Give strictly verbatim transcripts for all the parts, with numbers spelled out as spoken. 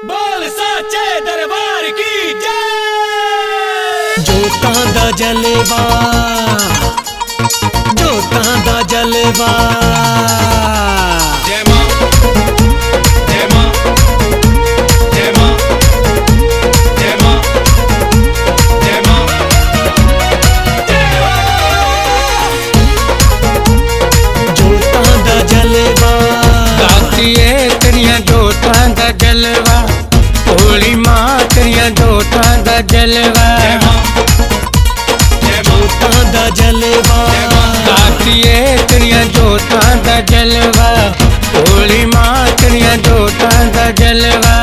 बोल साचे दरबार की जय। जोतां दा जलवा, जोतां दा जलवा। जय मां, जय मां, जय मां, जय मां, जय मां, जय हो। जोतां दा जलवा, दातिए तेरिया जोतां दा जलवा, भोली मां तेरिया जोतां दा जलवा। जय मां, जय मां, जोतां दा जलवा। दातिए तेरिया जोतां दा जलवा, भोली मां तेरिया जोतां दा जलवा।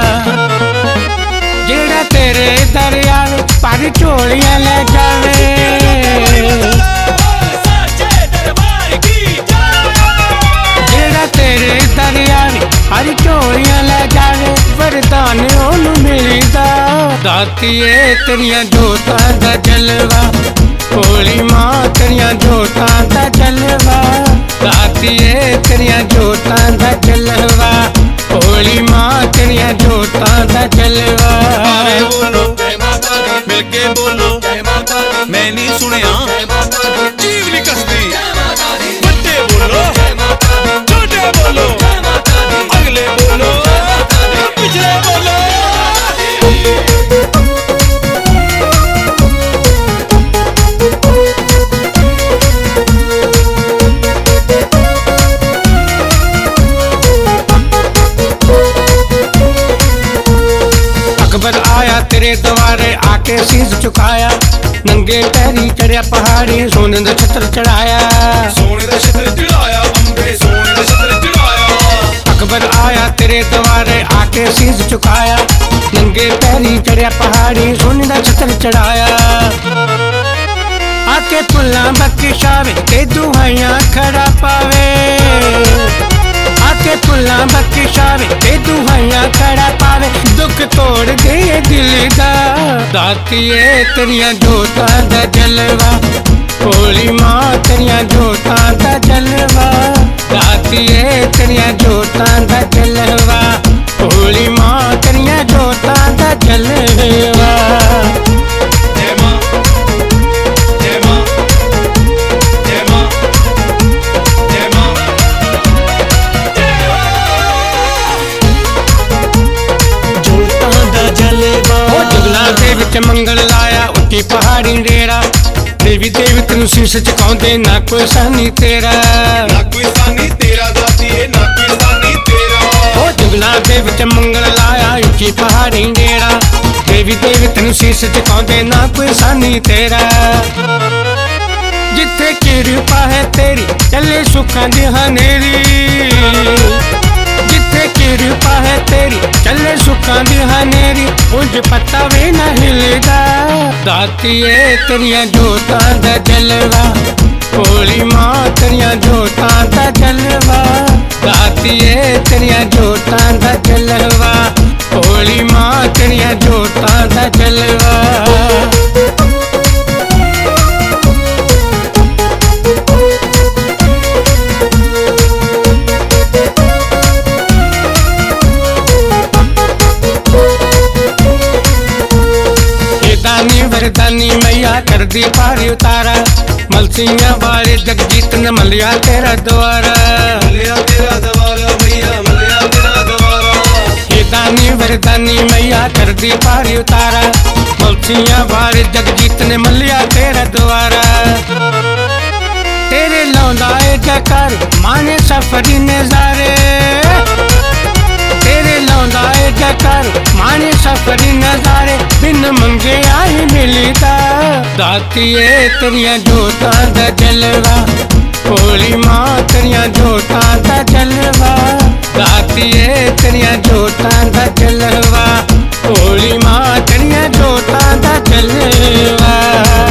जेड़ा तेरे दरिया पर झोलियां ले जावे, बोल साचे दरबार की जय। जेड़ा तेरे दरिया हर झोलियां ले जावे, वरदान ओनू मिलदा। दातिए तेरिया जोतां दा जलवा, भोली मां तेरिया जोतां दा जलवा। दातिए तेरिया जोतां दा जलवा, भोली मां तेरिया जोतां दा जलवा। नारे बोलो जय माता दी, मिल के बोलो जय माता दी। मैं नहीं सुनिया जय माता दी, जीव नहीं कसदी जय माता दी। बड़े बोलो जय माता दी, छोटे बोलो जय माता दी, अगले बोलो जय माता दी, पिछले बोलो अकबर आया तेरे द्वारे आके शीश झुकाया, नंगे पैरी चढ़िया पहाड़ी सोने दा छत्र चढ़ाया। सोने दा छत्र चढ़ाया, अंबे सोने दा छत्र चढ़ाया। अकबर आया तेरे द्वारे आके शीश झुकाया, नंगे पैरी चढ़िया पहाड़ी सोने दा छत्र चढ़ाया। आके पुल्ला बख्शावे ते दुहाइयां खड़ा पावे, आके पुल्ला बख्शावे ते दुहाइयां खड़ा पावे। दुख तोड़ दे दिल दा, दातिए तेरिया जोतां दा जलवा, भोली मां तेरिया जोतां दा जलवा। दातिए तेरिया जोतां दा जलवा, भोली मां तेरिया जोतां दा जलवा। जय मां, जय मां, जय मां, जय मां, जय हो। जोतां दा जलवा। ओ जुगला दे विच मंगल लाया, उच्ची पहाड़ी डेरा। देवी देवी तेनू शीश झुकाउंदे, ना कोई सानी तेरा। ना कोई सानी तेरा दातिए, ना कोई सानी तेरा। ओ जुगला दे विच मंगल लाया, उच्ची पहाड़ी डेरा। देवी देवी तेनू शीश झुकाउंदे, ना कोई सानी तेरा। जिथे किरपा है तेरी चले सुखां दी हनेरी, जिथे किरपा है तेरी चले सुखां दी हनेरी। उंज पत्ता भी ना हिलदा, दातिए तेरिया जोतां दा जलवा, भोली मां तेरिया जोतां दा जलवा। दातिए तेरिया जोतां दा जलवा, भोली मां तेरिया जोतां दा जलवा। दानी वरदानी मैया कर दी पारी उतारा, मलसिया वाले जगजीत ने मलिया तेरा द्वारा। मलिया तेरा द्वारा मैया, मलिया तेरा द्वारा। हे दानी वरदानी मैया कर दी पारी उतारा, मलसिया वाले जगजीत ने मलिया तेरा द्वारा। तेरे लौंदाए जकर माने सफरी नजारे, तेरे लौंदाए जकर माने सफरी नजारे। बिन मंगे आई मिलदा, दातिए तेरिया जोतां दा जलवा, भोली मां तेरिया जोतां दा जलवा। दातिए तेरिया जोतां दा जलवा, भोली मां तेरिया जोतां दा जलवा।